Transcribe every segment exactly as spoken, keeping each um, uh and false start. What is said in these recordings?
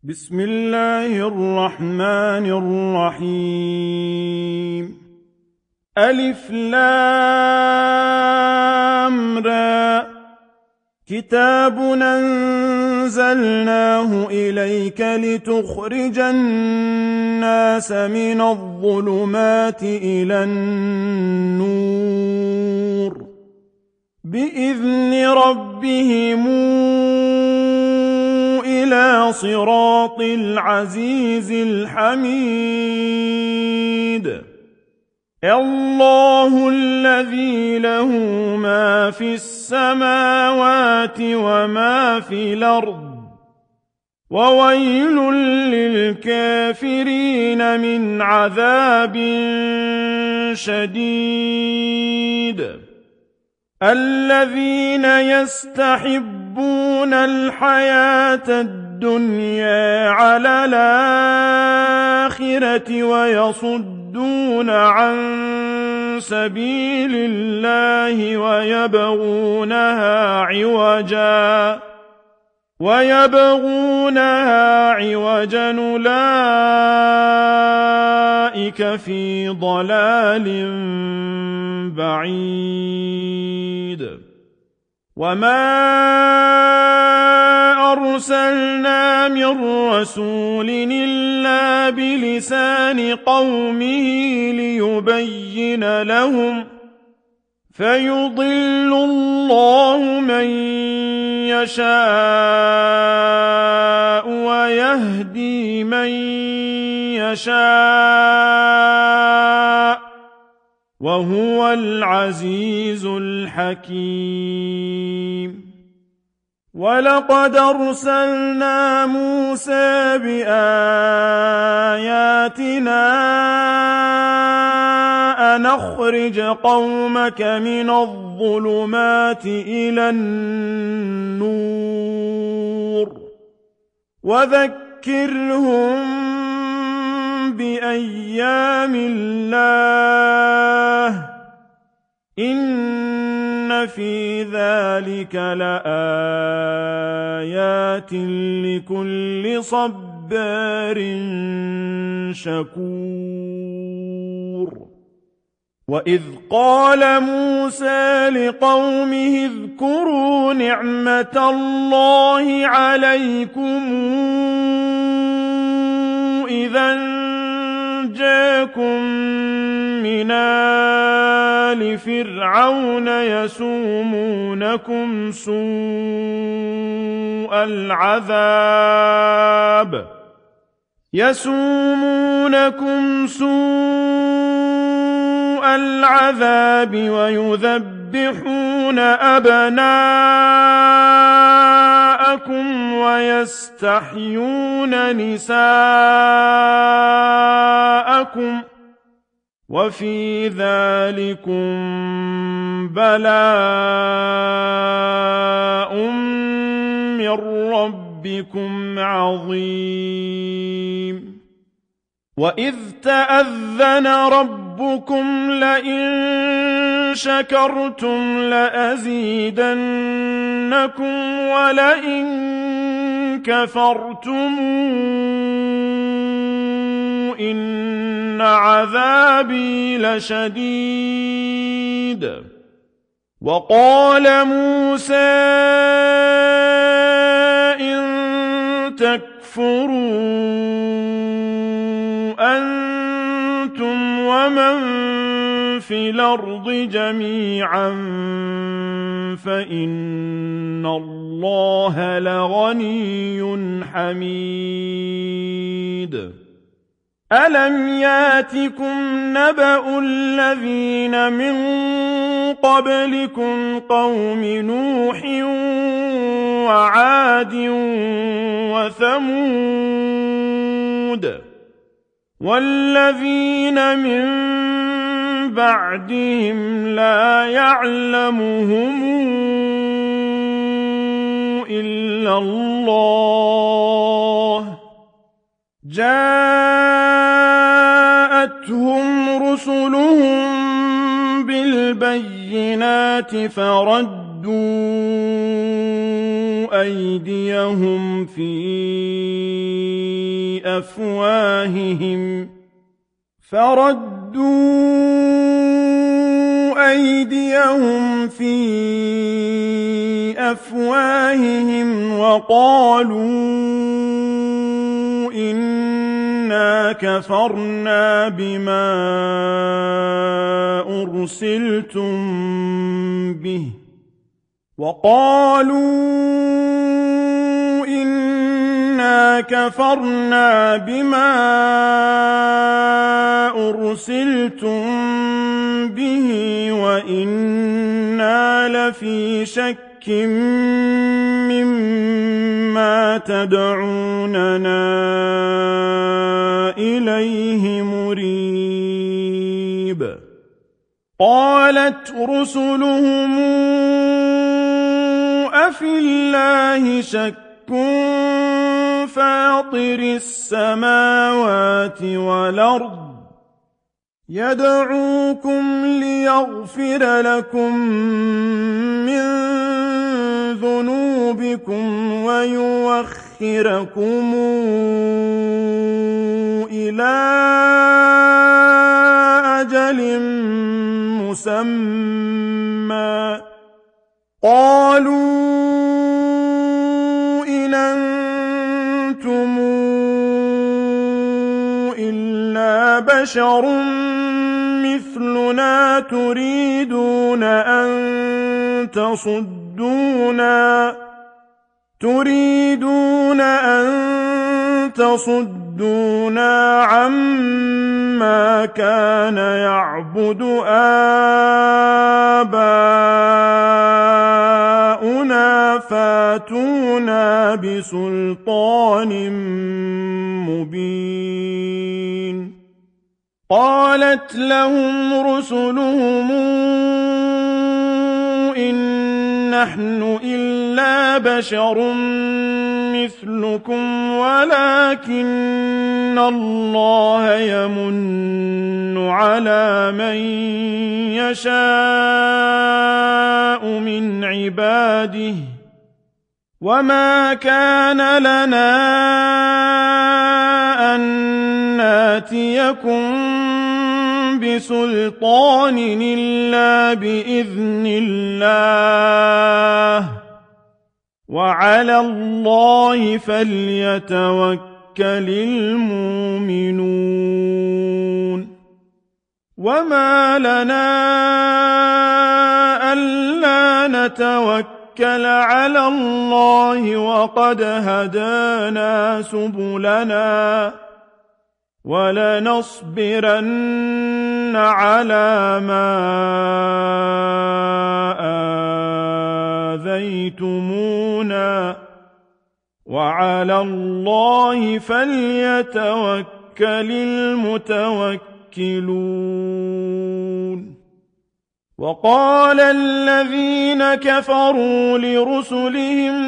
بسم الله الرحمن الرحيم ألف لام را كتاب أنزلناه إليك لتخرج الناس من الظلمات إلى النور بإذن ربهم إلى صراط العزيز الحميد الله الذي له ما في السماوات وما في الأرض وويل للكافرين من عذاب شديد الذين يستحبون الحياة الدنيا على الآخرة ويصدون عن سبيل الله ويبغونها عوجا ويبغونها عوجا أولئك في ضلال بعيد وما أرسلنا من رسول إلا بلسان قومه ليبين لهم فيضل الله من يشاء ويهدي من يشاء وهو العزيز الحكيم ولقد أرسلنا موسى بآياتنا أن أخرج قومك من الظلمات إلى النور وذكرهم بأيام الله إن في ذلك لآيات لكل صبار شكور وإذ قال موسى لقومه اذكروا نعمة الله عليكم إذا جاءكم من آل فرعون يسومونكم سوء العذاب يسومونكم سوء العذاب ويذبحون أبناءكم ويستحيون نساءكم وفي ذلكم بلاء من ربكم عظيم وإذ تأذن ربكم لئن شكرتم لأزيدنكم ولئن كفرتم إن عذابي لشديد وقال موسى إن تكفروا أنتم ومن في الأرض جميعا فإن الله لغني حميد ألم ياتكم نبأ الذين من قبلكم قوم نوح وعاد وثمود والذين من بعدهم لا يعلمهم إلا الله جاءتهم رسلهم بالبينات فردوا أيديهم في أفواههم فردوا أيديهم في أفواههم وقالوا إنا كفرنا بما أرسلتم به وقالوا إنا كفرنا بما أرسلتم به وإنا لفي شك مما تدعوننا إليه مريب قالت رسلهم أفي الله شك فاطر السماوات والأرض يدعوكم ليغفر لكم من ذنوبكم ويوخركم إلى أجل مسمى قالوا إن أنتم إلا بشر مثلنا تريدون أن تصدونا تريدون أن تصدونا عما كان يعبد آباؤنا فاتونا بسلطان مبين قالت لهم رسلهم إن نحن إلا بشر مثلكم ولكن الله يمن على من يشاء من عباده وما كان لنا أن ناتيكم بسلطان إلا بإذن الله وعلى الله فليتوكل المؤمنون وما لنا ألا نتوكل على الله وقد هدانا سبلنا ولنصبرن على ما آذيتمونا وعلى الله فليتوكل المتوكلون وقال الذين كفروا لرسلهم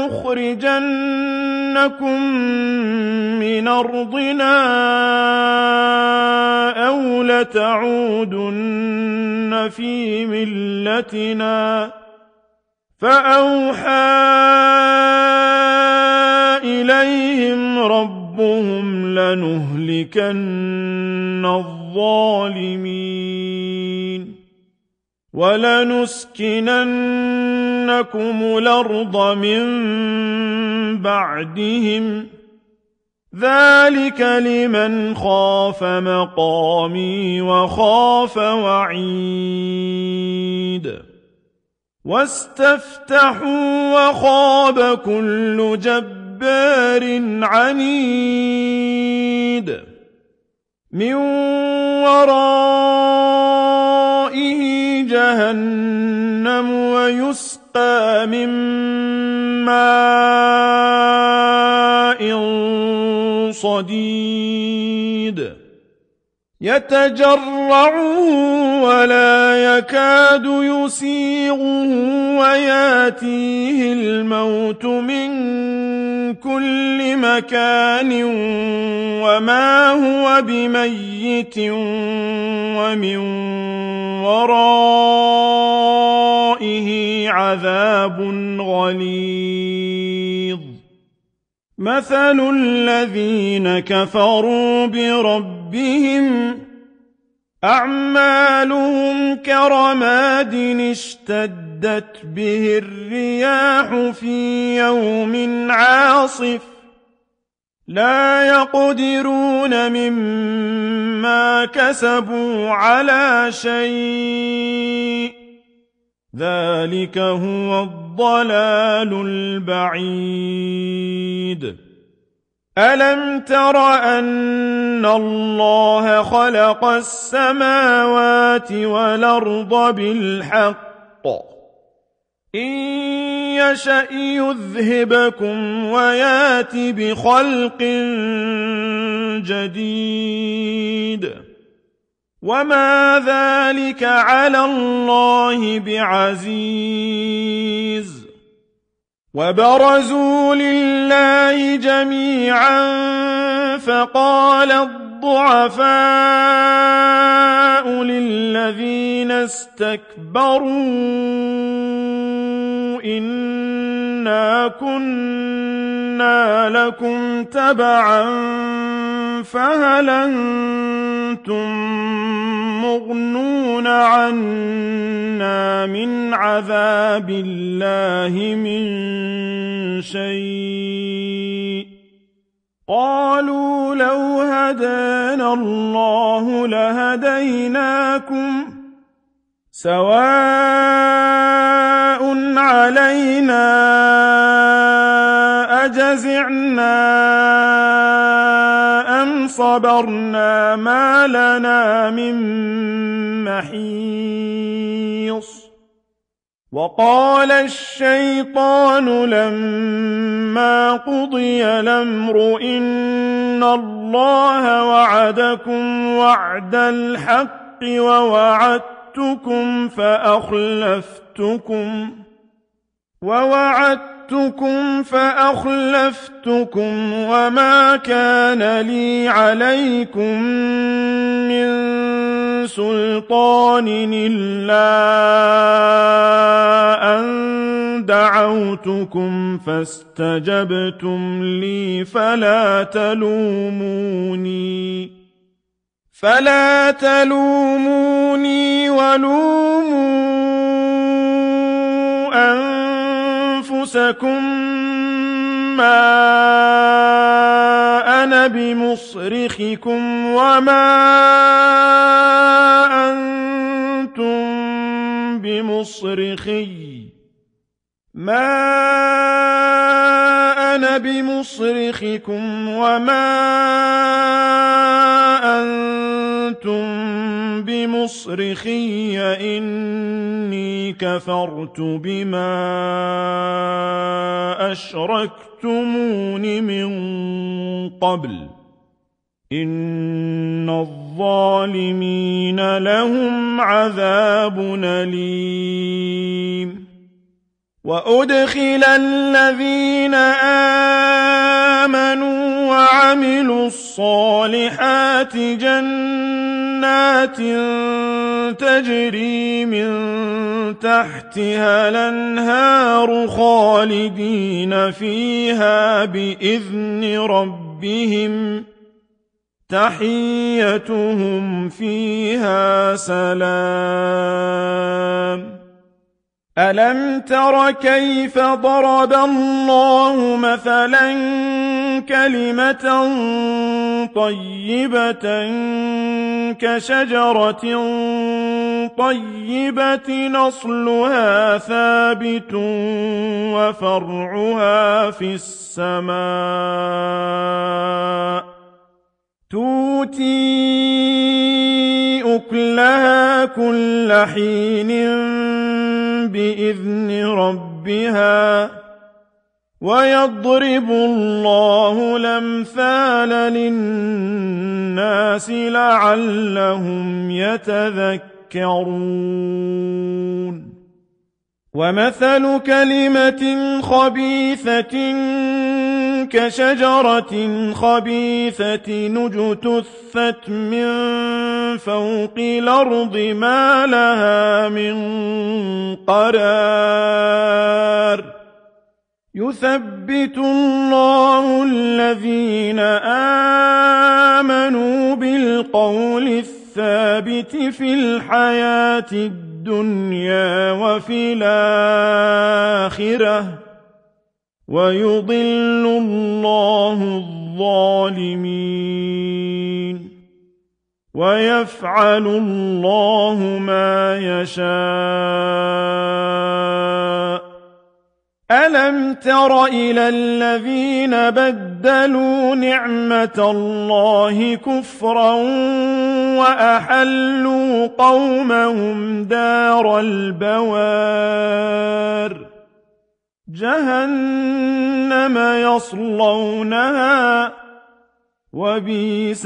لنخرجنكم من أرضنا أو لتعودن في ملتنا فأوحى إليهم ربهم لنهلكن الظالمين ولنسكننكم الأرض من بعدهم ذلك لمن خاف مقامي وخاف وعيد واستفتحوا وخاب كل جبار عنيد من ورائه جهنم ويسقى من ماء صديد يتجرعه ولا يكاد يسيغه وياتيه الموت من كل مكان وما هو بميت ومن ورائه عذاب غليظ مثل الذين كفروا بربهم أعمالهم كرماد اشتدت به الرياح في يوم عاصف لا يقدرون مما كسبوا على شيء ذلك هو الضلال البعيد ألم تر أن الله خلق السماوات والأرض بالحق إن يشأ يذهبكم ويات بخلق جديد وما ذلك على الله بعزيز وبرزوا لله جميعا فقال الضعفاء للذين استكبروا إنا كنا لكم تبعا فهل أنتم مغنون عنا من عذاب الله من شيء قالوا لو هدانا الله لهديناكم سواء علينا أجزعنا أم صبرنا ما لنا من محيص وقال الشيطان لما قضي الأمر إن الله وعدكم وعد الحق ووعدتكم فأخلفتكم ووعدتكم فأخلفتكم وما كان لي عليكم من سلطان إلا أن دعوتكم فاستجبتم لي فلا تلوموني فلا تلوموني ولوموا أنفسكم ما أنا بمصرخكم وما أنتم بمصرخي ما أنا بمصرخكم وما أنتم بمصرخي إني كفرت بما أشركتمون من قبل إن الظالمين لهم عذاب أليم وأدخل الذين آمنوا وعملوا الصالحات جنات تجري من تحتها الأنهار خالدين فيها بإذن ربهم تحيتهم فيها سلام ألم تر كيف ضرب الله مثلا كلمة طيبة كشجرة طيبة أصلها ثابت وفرعها في السماء تؤتي أكلها كل حين بإذن ربها ويضرب الله الأمثال للناس لعلهم يتذكرون ومثل كلمة خبيثة كشجرة خبيثة اجتثت من فوق الأرض ما لها من قرار يثبت الله الذين آمنوا بالقول الثابت في الحياة الدنيا وفي الآخرة ويضل الله الظالمين ويفعل الله ما يشاء ألم تر إلى الذين بدلوا نعمة الله كفرا وأحلوا قومهم دار البوار جهنم يصلونها وبئس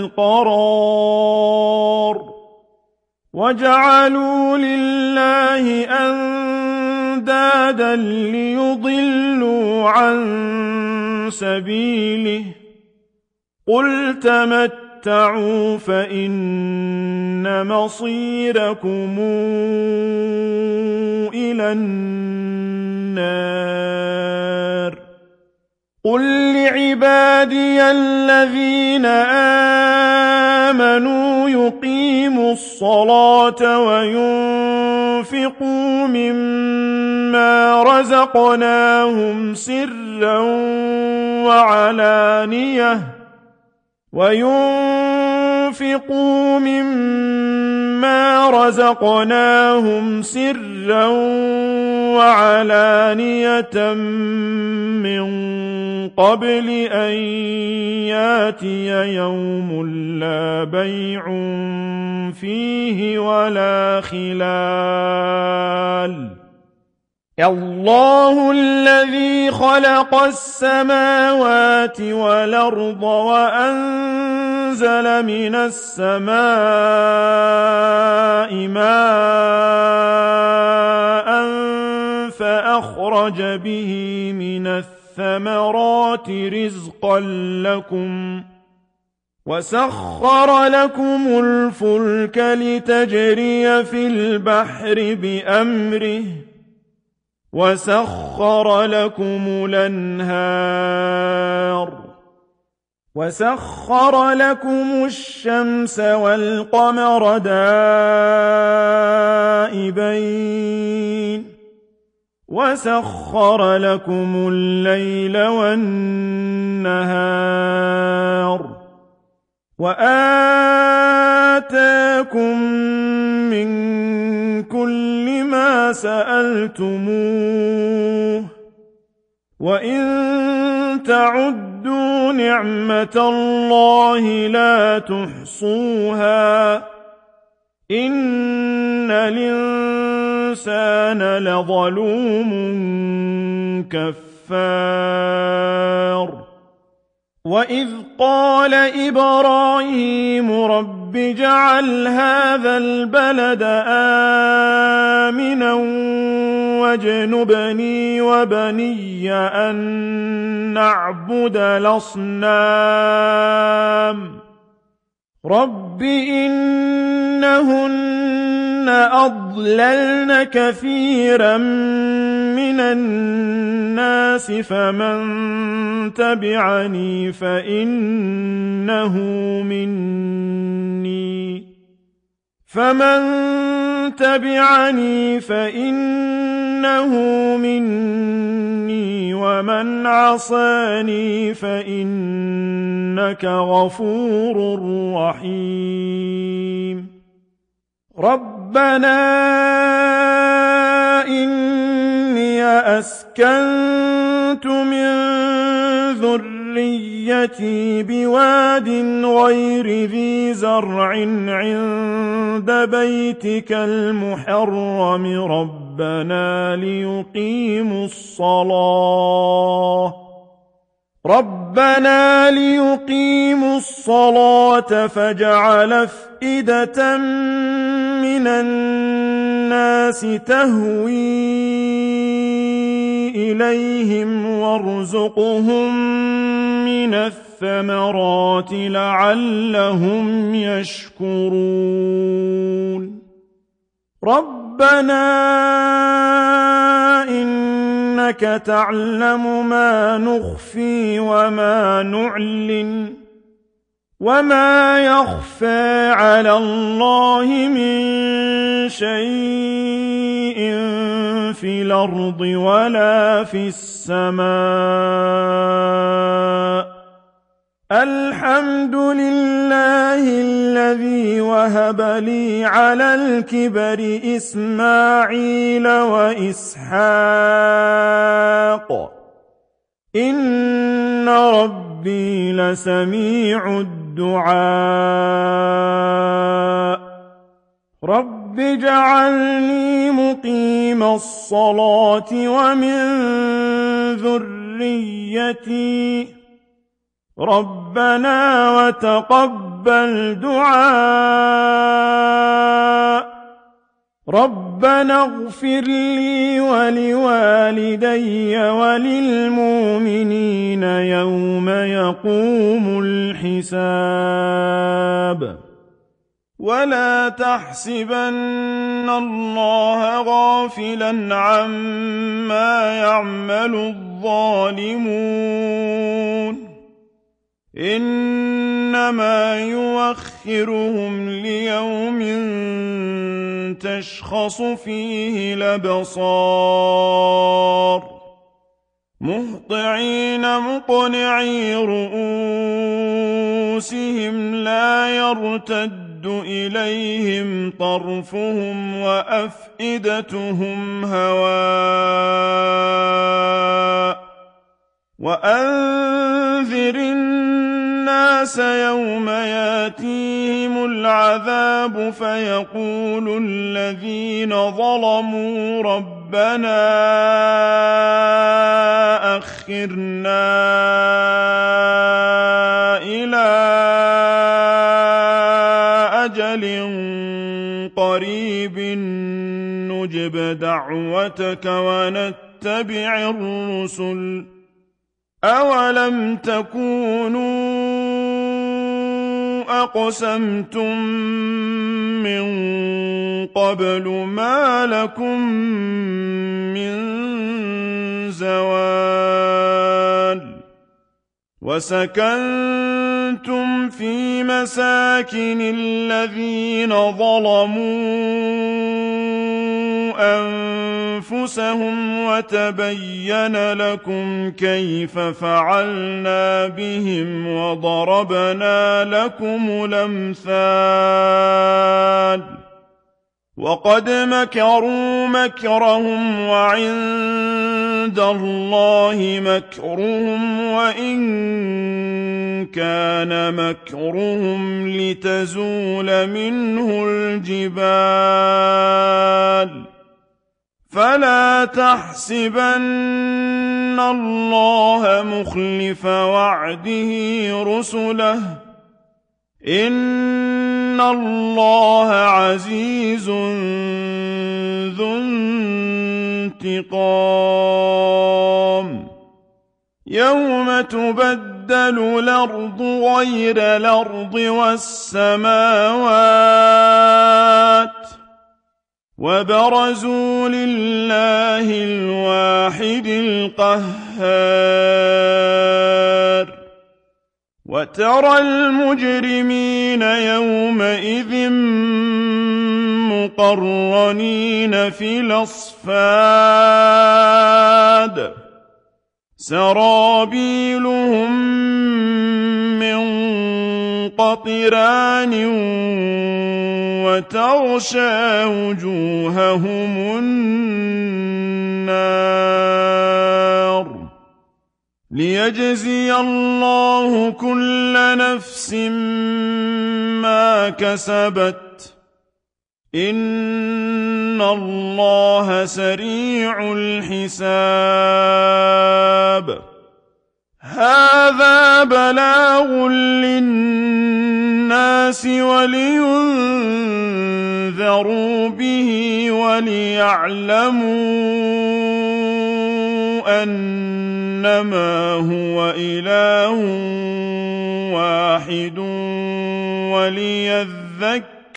القرار وجعلوا لله أندادا ليضلوا عن سبيله قل تمتعوا فإن مصيركم إلى النار قل لعبادي الذين آمنوا يقيموا الصلاة وينفقوا مما رزقناهم سرا وعلانية وينفقوا مما رزقناهم سرا وعلانية من قبل أن ياتي يوم لا بيع فيه ولا خلال الله الذي خلق السماوات والأرض وأنزل من السماء ماء فأخرج به من الثمرات رزقا لكم وسخر لكم الفلك لتجري في البحر بأمره وسخر لكم الأنهار وسخر لكم الشمس والقمر دائبين وسخر لكم الليل والنهار وآتاكم من كل ما سألتموه وإن تعدوا نعمة الله لا تحصوها إن الإنسان لظلوم كفار وإذ قال إبراهيم رب اجعل هذا البلد آمنا واجنبني وبني أن نعبد الأصنام رب إنهن أضللن كثيرا من الناس فمن تبعني فإنه مني فمن تبعني فإنه مني ومن عصاني فإنك غفور رحيم ربنا إني أسكنت من ذريتي بواد غير ذي زرع عند بيتك المحرم ربنا ليقيموا الصلاة ربنا ليقيموا الصلاة فاجعل أفئدة من الناس تهوي إليهم وارزقهم من الثمرات لعلهم يشكرون ربنا إنك تعلم ما نخفي وما نعلن وما يخفى على الله من شيء في الأرض ولا في السماء الحمد لله الذي وهب لي على الكبر إسماعيل وإسحاق إن ربي لسميع الدعاء رب اجعلني مقيم الصلاة ومن ذريتي ربنا وتقبل دعاء ربنا اغفر لي ولوالدي وللمؤمنين يوم يقوم الحساب ولا تحسبن الله غافلا عما يعمل الظالمون إنما يؤخرهم ليوم تشخص فيه الأبصار مهطعين مقنعي رؤوسهم لا يرتد إليهم طرفهم وأفئدتهم هواء وأنذر الناس يوم ياتيهم العذاب فيقول الذين ظلموا ربنا أخرنا إلى أجل قريب نجب دعوتك ونتبع الرسل أولم تكونوا أقسمتم من قبل ما لكم من زوال وسكنتم في مساكن الذين ظلموا أنفسهم وتبين لكم كيف فعلنا بهم وضربنا لكم الأمثال وقد مكروا مكرهم وعند الله مكرهم وإن كان مكرهم لتزول منه الجبال فلا تحسبن الله مخلف وعده رسله إن الله عزيز ذو انتقام يوم تبدل الأرض غير الأرض والسماوات وبرزوا لله الواحد القهار وترى المجرمين يومئذ مقرنين في الأصفاد سرابيلهم من قطران وتغشى وجوههم النار ليجزي الله كل نفس ما كسبت إن الله سريع الحساب هذا بلاغ للناس ولينذروا به وليعلموا أنما هو إله واحد وليذكر